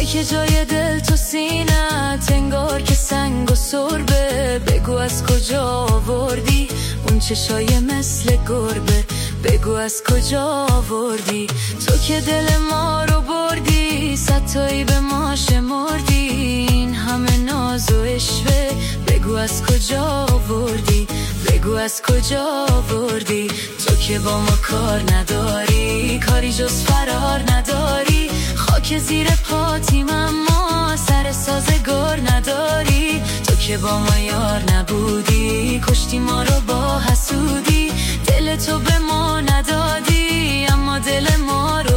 که جای دل تو سینت انگار که سنگ و سربه. بگو از کجا آوردی اون چشای مثل گربه، بگو از کجا آوردی تو که دل ما رو بردی. ستایی به ما شمردی این همه ناز و عشوه، بگو از کجا آوردی، بگو از کجا آوردی. تو که با ما کار نداری، کاری جز فرار نداری. خاک زیر پاتیم اما سر سازگار نداری. تو که با ما یار نبودی، کشتی ما رو با حسودی. دل تو به ما ندادی اما دل ما رو